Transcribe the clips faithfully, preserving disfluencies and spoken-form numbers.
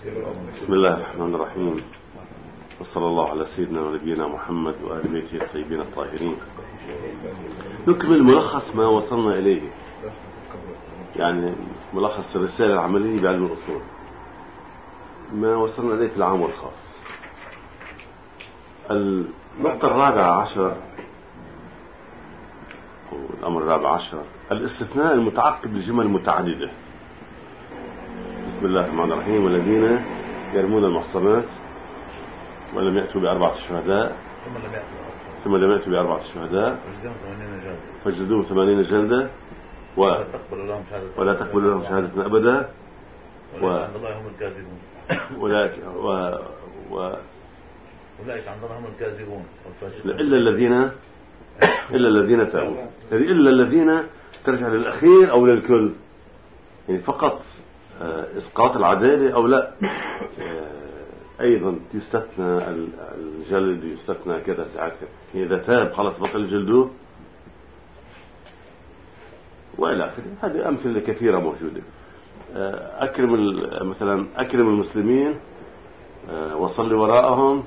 بسم الله الرحمن الرحيم، وصلى الله على سيدنا ونبينا محمد وآل بيته الطيبين الطاهرين. نكمل ملخص ما وصلنا إليه، يعني ملخص الرسالة العملية بعلم الأصول، ما وصلنا إليه في العام والخاص. النقطة الرابعة عشر أو الأمر الرابع عشر، الاستثناء المتعقب لجمل متعددة. بسم الله الرحمن الرحيم: والذين يرمون المحصنات ولم يأتوا بأربعة شهداء ثم لم يأتوا بأربعة شهداء فاجلدوهم ثمانين جلدة و... ولا تقبل لهم شهادة أبدا و... عند الله هم الكاذبون أولئك و... و... أولئك عند الله هم الكاذبون إلا الذين إلا الذين تابوا، إلا الذين ترجع للأخير أو للكل، يعني فقط إسقاط العدالة أو لا. أيضا يستثنى الجلد، يستثنى كذا ساعات، إذا تاب خلاص بطل جلده وإلى آخره. هذه أمثلة كثيرة موجودة. أكرم مثلا أكرم المسلمين وصل وراءهم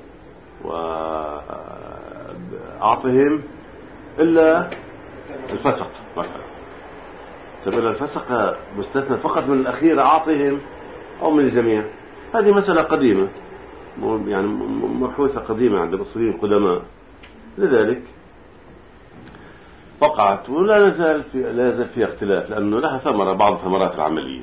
وأعطهم إلا الفسق مثلا. طيب إلا الفسق مستثنى فقط من الأخير أعطهم أو من الجميع؟ هذه مسألة قديمة، يعني مبحوثة قديمة عند الأصوليين القدماء، لذلك وقعت ولا نزال في لا يزال فيها اختلاف، لأنه لها ثمرة، بعض ثمرات العملية.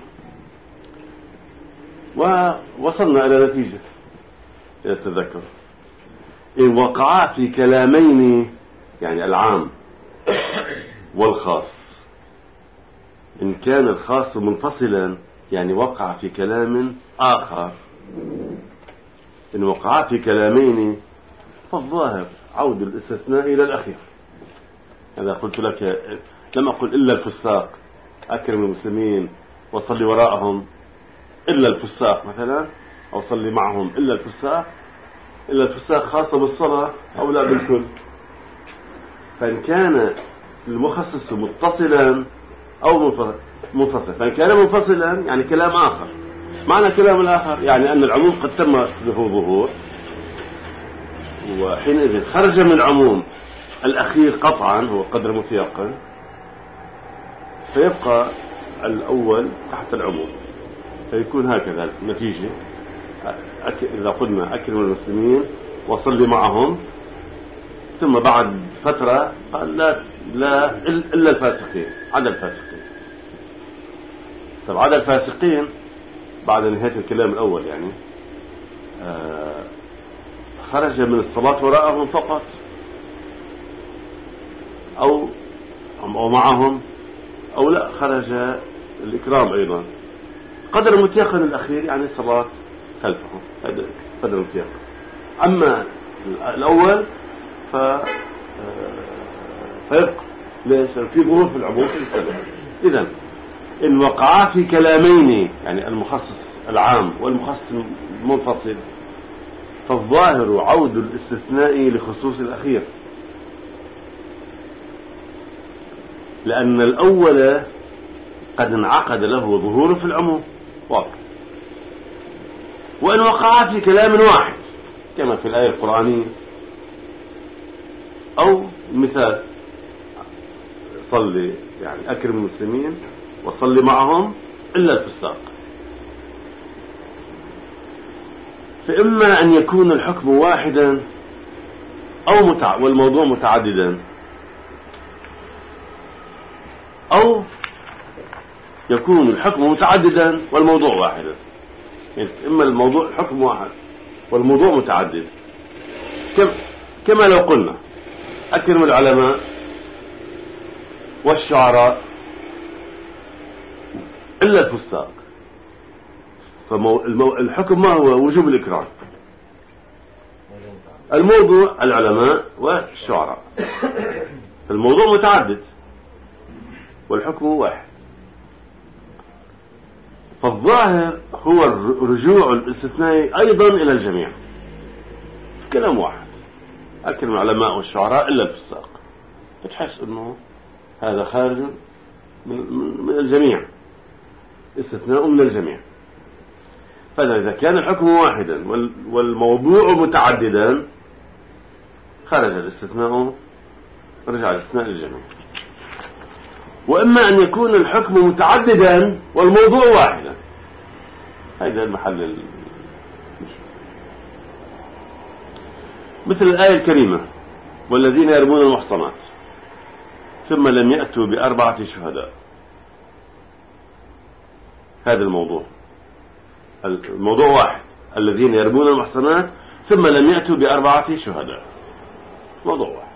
ووصلنا إلى نتيجة التذكر: إن وقعا في كلامين، يعني العام والخاص، إن كان الخاص منفصلا يعني وقع في كلام آخر، إن وقع في كلامين فالظاهر عود الاستثناء إلى الأخير. هذا قلت لك، لم أقل إلا الفساق، أكرم المسلمين وصلي وراءهم إلا الفساق مثلا، أو صلي معهم إلا الفساق. إلا الفساق خاصة بالصلاة أو لا بالكل. فإن كان المخصص متصلا أو منفصل، فإن كان منفصلا يعني كلام آخر. معنى كلام الآخر يعني أن العموم قد تم له ظهور، وحينئذ خرج من العموم الأخير قطعا هو قدر متيقن، فيبقى الأول تحت العموم، فيكون هكذا النتيجة. إذا قلنا أكرم المسلمين وصلي معهم، ثم بعد فترة قال لا, لا إلا الفاسقين، عدا الفاسقين. طب عدا الفاسقين بعد نهاية الكلام الأول، يعني آه خرج من الصلاة وراءهم فقط أو أو معهم، أو لا خرج الإكرام أيضا. قدر متيقن الأخير يعني الصلاة خلفهم، هذا قدر متيقن. أما الأول ف فيبقى ليش في ظروف العموم في السبب. إذن إن وقعا في كلامين، يعني المخصص العام والمخصص المنفصل، فالظاهر عود الاستثناء لخصوص الأخير، لأن الأول قد انعقد له ظهور في العموم واضح. وإن وقعا في كلام واحد كما في الآية القرآنية، أو مثال صلي، يعني أكرم المسلمين وصلي معهم إلا الفساق، فإما أن يكون الحكم واحدا أو متع... والموضوع متعددا، أو يكون الحكم متعددا والموضوع واحدا. يعني إما الموضوع حكم واحد والموضوع متعدد، كم... كما لو قلنا أكرم العلماء والشعراء إلا الفساق، فالحكم ما هو؟ وجوب الإكرام. الموضوع العلماء والشعراء، الموضوع متعدد والحكم واحد. فالظاهر هو رجوع الاستثناء أيضا إلى الجميع، كلام واحد: أكرم العلماء والشعراء إلا الفساق. تحس أنه هذا خارج من, من الجميع، استثناء من الجميع. فإذا كان الحكم واحدا والموضوع متعددا خرج الاستثناء، رجع الاستثناء للجميع. وإما أن يكون الحكم متعددا والموضوع واحدا، هذا المحل المشكلة. مثل الآية الكريمة والذين يرمون المحصنات ثم لم يأتوا بأربعة شهداء، هذا الموضوع الموضوع واحد، الذين يرمون المحصنات ثم لم يأتوا بأربعة شهداء، موضوع واحد.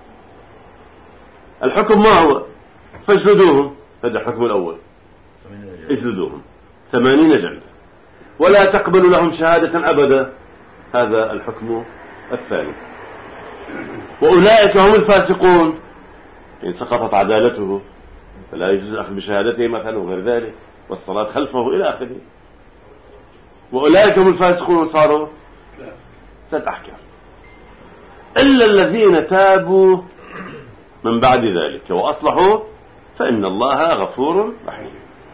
الحكم ما هو؟ فاجلدوهم، هذا الحكم الأول، اجلدوهم ثمانين جلدة ولا تقبلوا لهم شهادة أبدا، هذا الحكم الثاني. وأولئك هم الفاسقون، إن سقطت عدالته فلا يجوز أخذ بشهادته مثلا وغير ذلك، والصلاة خلفه إلى آخره. وأولئك هم الفاسقون، صاروا ثلاث أحكام. إلا الذين تابوا من بعد ذلك وأصلحوا فإن الله غفور رحيم.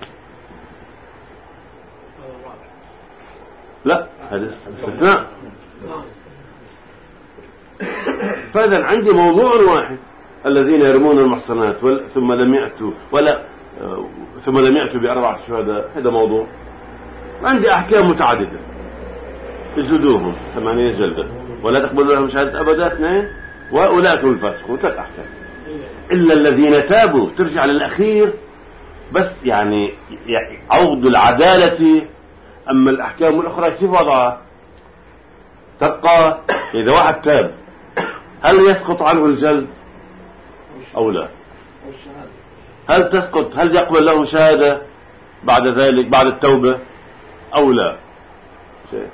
لا، هذا استثناء. فإذا عندي موضوع واحد، الذين يرمون المحصنات ثم لم يأتوا ولا ثم لم يأتوا بأربعة شهداء، هذا موضوع. عندي أحكام متعددة، اجلدوهم ثمانين جلدة ولا تقبلوا لهم شهادة أبدا، اثنين، وأولئك هم الفاسقون، ثلاث أحكام. إلا الذين تابوا، ترجع للأخير بس، يعني عوض العدالة. أما الأحكام الأخرى كيف وضعها؟ تبقى إذا واحد تاب هل يسقط عنه الجلد أو لا؟ هل تسقط، هل يقبل له شهادة بعد ذلك بعد التوبة أو لا؟ شيء.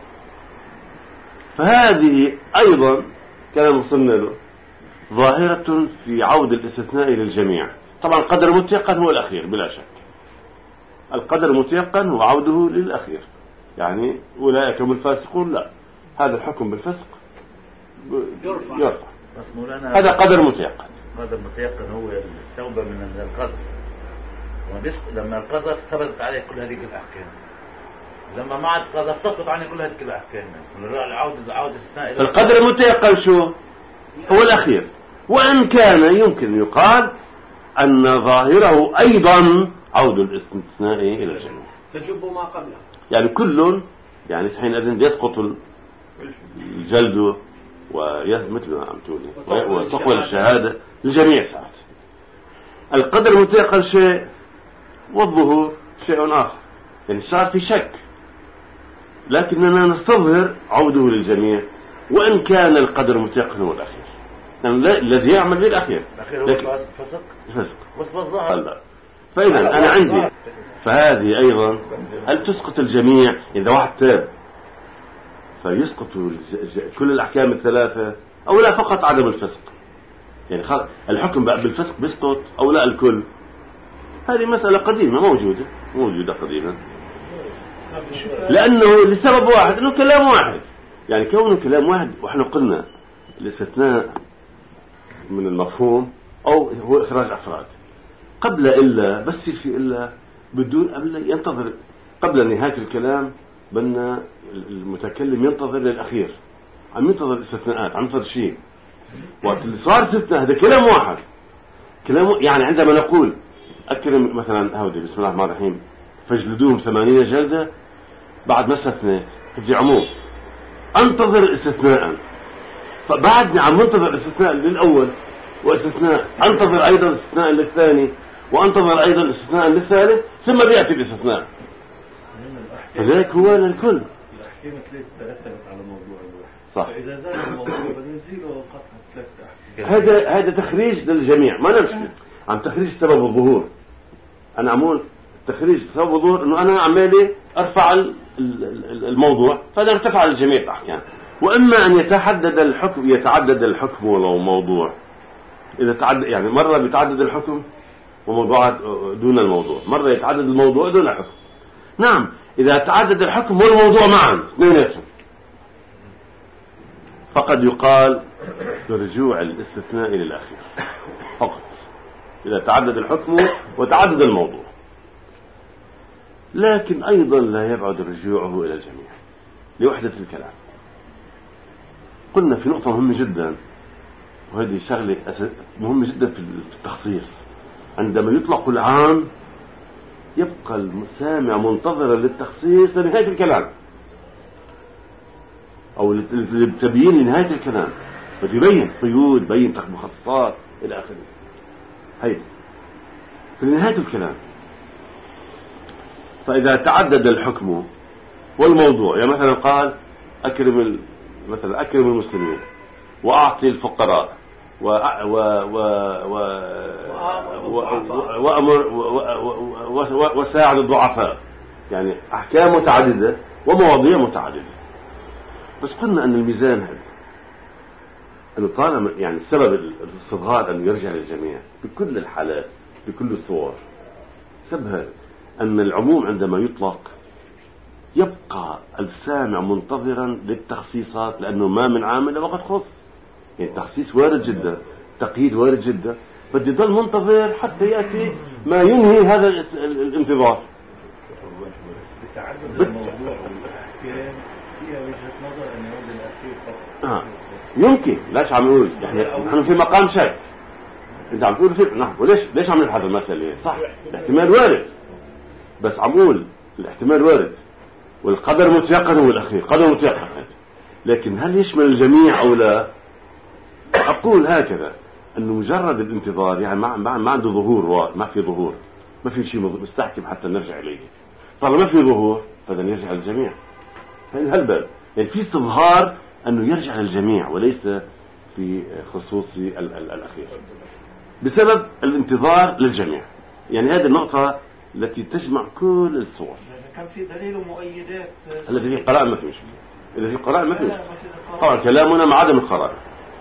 فهذه أيضا كلام وصلنا له ظاهرة في عود الاستثناء للجميع. طبعا القدر المتيقن هو الأخير بلا شك، القدر المتيقن هو عوده للأخير، يعني أولئك هم الفاسقون، لا، هذا الحكم بالفسق يرفع, يرفع. هذا قدر متيقن. قدر متيقن هو التوبة من القذف، لما القذف ثبتت عليه كل هذه الأحكام، لما ما عاد قذف تسقط عنه كل هذه الأحكام. عودة عودة استثناء القدر المتيقن شو هو الأخير. وإن كان يمكن يقال أن ظاهره أيضا عود الاستثناء إلى الجميع، تجب ما قبله، يعني كل يعني حينئذ يسقط الجلد ويثبت ما عم تقولي وتقبل الشهادة للجميع ساعات. القدر المتيقن شيء والظهور شيء آخر، يعني صار في شك، لكننا نستظهر عوده للجميع وإن كان القدر المتيقن هو الأخير، يعني الذي يعمل بالأخير لكن فسق فسق بس بالظاهر. فإذا أنا عندي فهذه أيضا هل تسقط الجميع إذا واحد تاب فيسقط كل الأحكام الثلاثة أو لا فقط عدم الفسق؟ يعني الحكم بقى بالفسق بيسقط أو لا الكل؟ هذه مسألة قديمة موجودة موجودة قديمة، لأنه لسبب واحد، أنه كلام واحد. يعني كونه كلام واحد، وإحنا قلنا الاستثناء من المفهوم أو هو إخراج أفراد قبل إلا، بس في إلا بدون قبل ينتظر قبل نهاية الكلام، بدنا المتكلم ينتظر للأخير، عم ينتظر الاستثناءات، عم ينتظر شيء. وقت اللي صار استثناء هذا كلام واحد، كلام يعني عندما نقول أكرم مثلا هودي بسم الله الرحمن الرحيم فاجلدوهم ثمانين جلدة، بعد ما استثنى في عموم انتظر استثناء، فبعدني عم منتظر استثناء للأول واستثناء، انتظر أيضا استثناء للثاني وانتظر أيضا استثناء للثالث، ثم بيأتي الاستثناء. فذلك هو للكل. الأحكام ثلاث ترتبت على موضوع واحد، صح. فإذا زال الموضوع بنزيله قطع ثلاث أحكام. هذا هذا تخريج للجميع، ما نمشي عم تخريج سبب الظهور. أنا عمول تخريج سبب الظهور إنه أنا عمالي أرفع الموضوع، فهذا ارتفع للجميع الأحكام. وإما أن يتحدد الحكم يتعدد الحكم ولو موضوع، إذا تعدد يعني مرة بيتعدد الحكم وموضوعات دون الموضوع، مرة يتعدد الموضوع دون الحكم. نعم، إذا تعدد الحكم والموضوع معا اثنيناتهم فقد يقال برجوع الاستثناء للأخير فقط، إذا تعدد الحكم وتعدد الموضوع. لكن أيضا لا يبعد رجوعه إلى الجميع لوحدة الكلام. قلنا في نقطة مهمة جدا، وهذه شغلة مهمة جدا في التخصيص. عندما يطلق العام يبقى المسامع منتظرا للتخصيص لنهاية الكلام، أو للتبيين لنهاية الكلام، فتبين قيود، بين مخصصات إلى آخره. هيدا في نهاية الكلام. فإذا تعدد الحكم والموضوع، يعني مثلا قال أكرم مثلا أكرم المسلمين وأعطي الفقراء و و و و وأمر وساعد الضعفاء، يعني أحكام متعددة ومواضيع متعددة. بس قلنا أن الميزان هذا أنه طالما يعني السبب الاستظهار أنه يرجع للجميع بكل الحالات بكل الصور، سبب أن العموم عندما يطلق يبقى السامع منتظرا للتخصيصات، لأنه ما من عامل وقد خص. يعني التخصيص وارد جدا، تقييد وارد جدا، بدي ضل منتظر حتى يأتي ما ينهي هذا الانتظار. بتعدد الموضوع والأحكام فيها وجهة نظر أن يرد الأخير فقط. آه. يمكن. ليش عم نقول احنا نحن في مقام شك؟ انت عم تقول في نحن وليش ليش عم نبحث المسألة؟ صح، الاحتمال وارد، بس عم نقول الاحتمال وارد والقدر متيقن هو الأخير، قدر متيقن. لكن هل يشمل الجميع أو لا؟ أقول هكذا، أنه مجرد الانتظار يعني ما, ما عنده ظهور، ما في ظهور، ما في شيء مستحكم حتى نرجع إليه. طالما ما في ظهور فإذا يرجع للجميع. هالباب يعني في استظهار أنه يرجع للجميع وليس في خصوص الأخير بسبب الانتظار للجميع. يعني هذه النقطة التي تجمع كل الصور. كان في دليل ومؤيدات. الذي في قراءة ما في مشكلة، إذا في قراءة ما في مشكلة. طبعا كلامنا مع عدم القراءة.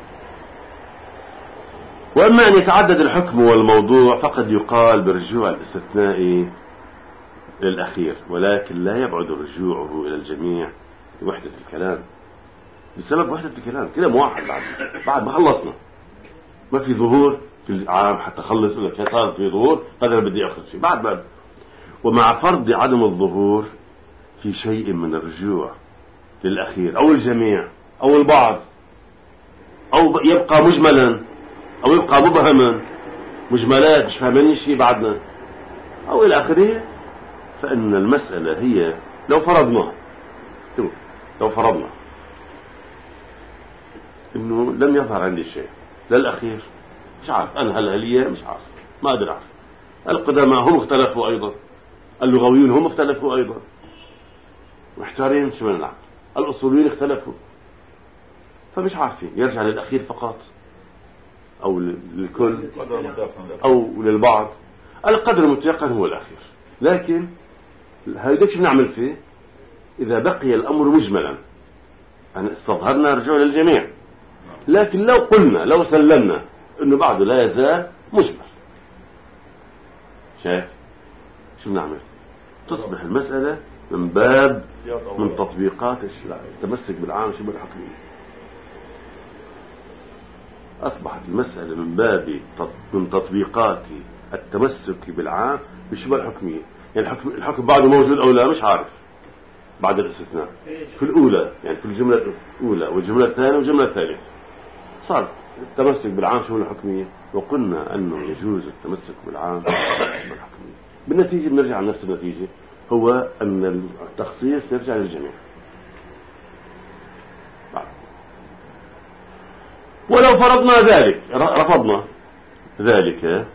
وأما أن يتعدد الحكم والموضوع فقد يقال برجوع الاستثناء للأخير، ولكن لا يبعد رجوعه إلى الجميع لوحدة الكلام، بسبب وحدة الكلام. كلام واحد بعد بعد ما خلصنا، ما في ظهور في العام حتى خلص لك صار في ظهور قدر بدي أخذ شيء بعد بعد. ومع فرض عدم الظهور في شيء من الرجوع للأخير أو الجميع أو البعض، أو يبقى مجملا أو يبقى مبهما، مجملات مش فاهمين شيء بعدنا أو إلى آخره، فإن المسألة هي لو فرضنا لو فرضنا إنه لم يظهر عندي شيء للأخير، مش عارف أنا هل هلية مش عارف، ما أقدر أعرف. القدماء هم اختلفوا أيضا، اللغويون هم اختلفوا أيضا، محتارين شو نلعب، الأصوليين اختلفوا، فمش عارفين يرجع للأخير فقط أو للكل أو للبعض. القدر المتيقن هو الأخير. لكن هيدا شو بنعمل فيه إذا بقي الأمر مجملا؟ يعني استظهرنا رجوع للجميع، لكن لو قلنا لو سلمنا إنه بعده لا يزال مجمل، شايف شو بنعمل؟ تصبح المسألة من باب من تطبيقات التمسك بالعام شبه الحكمية. أصبحت المسألة من باب من تطبيقات التمسك بالعام بشبه الحكمية. يعني الحكم, الحكم بعده موجود أو لا مش عارف بعد الاستثناء في الأولى، يعني في الجملة الأولى والجملة الثانية والجملة الثالثة صار التمسك بالعام شبه الحكمية. وقلنا أنه يجوز التمسك بالعام شبه الحكمية. بالنتيجة بنرجع لنفس النتيجة، هو أن التخصيص يرجع للجميع. ولو فرضنا ذلك، رفضنا ذلك،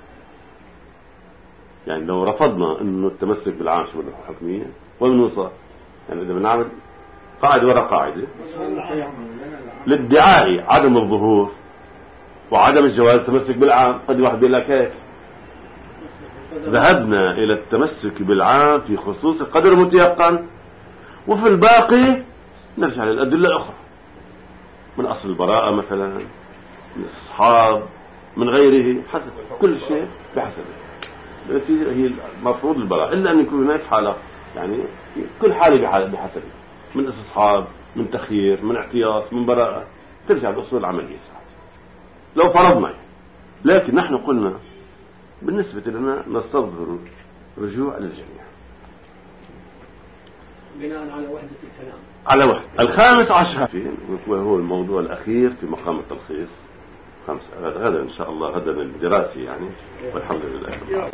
يعني لو رفضنا أنه التمسك بالعام شبه الحكمية والنصا، يعني إذا بنعمل قاعدة وراء قاعدة للادعاء عدم الظهور وعدم الجواز التمسك بالعام، قد واحد بيقول لك هيك ذهبنا إلى التمسك بالعام في خصوص القدر المتيقن، وفي الباقي نرجع للأدلة الأخرى من أصل البراءة مثلا، من الأصحاب، من غيره، حسب كل شيء بحسب. النتيجة هي المفروض البراءة، إلا أن يكون هناك حالة، يعني كل حالة بحسب، من استصحاب، من تخيير، من احتياط، من براءة، ترجع لأصول العملية ساعات لو فرضنا. لكن نحن قلنا بالنسبة لنا نستظهر رجوع للجميع. بناء على وحدة الكلام. على وحدة. الخامس عشر وهو الموضوع الأخير في مقام التلخيص. خمسة غدا إن شاء الله، غدا الدراسي يعني، والحمد لله.